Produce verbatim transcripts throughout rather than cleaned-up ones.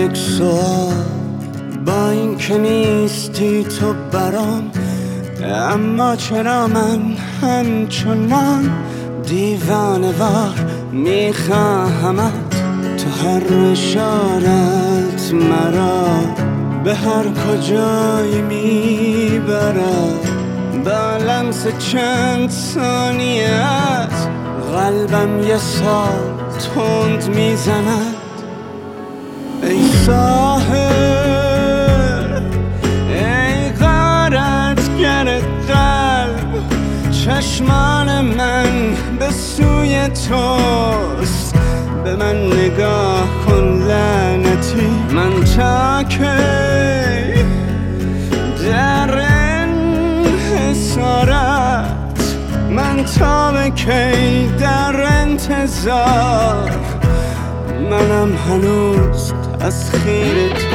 یک سوال، با این که نیستی تو برام، اما چرا من همچنان دیوانه وار میخواهمت؟ تو هر اشارت مرا به هر کجایی میبرد، با لمس چند ثانیت قلبم یه سال تند میزند. ای ساحل، ای غارتگر قلب، چشمان من به سوی توست، به من نگاه کن لعنتی. من تا کی در انحصارت، من تا به کی در انتظار، منم هنوز تسخیر تو.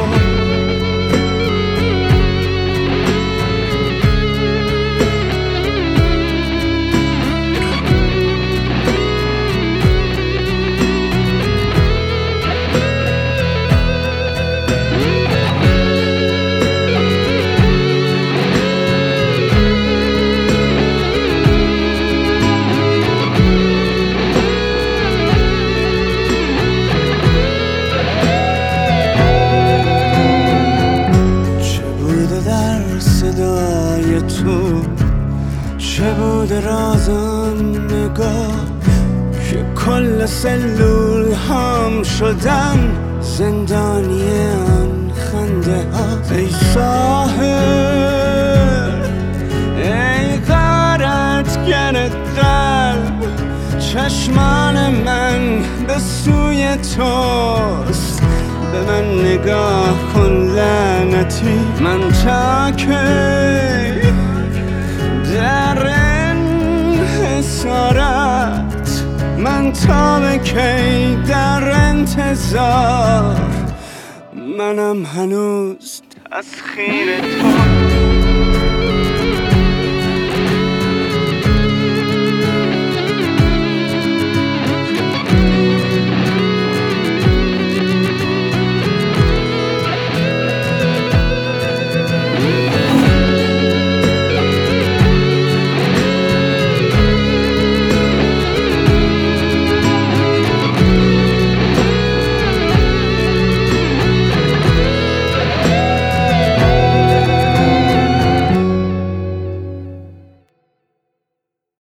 صدای تو چه بود رازم نگاه که کل سلول هم شدم زندانی آن خنده ها. ای ساحل، ای غارتگر قلب، چشمان من به سوی توست، به من نگاه کن لعنتی. من تا کی در انحصارت، من تا به کی در انتظار، منم هنوز تسخیر تو.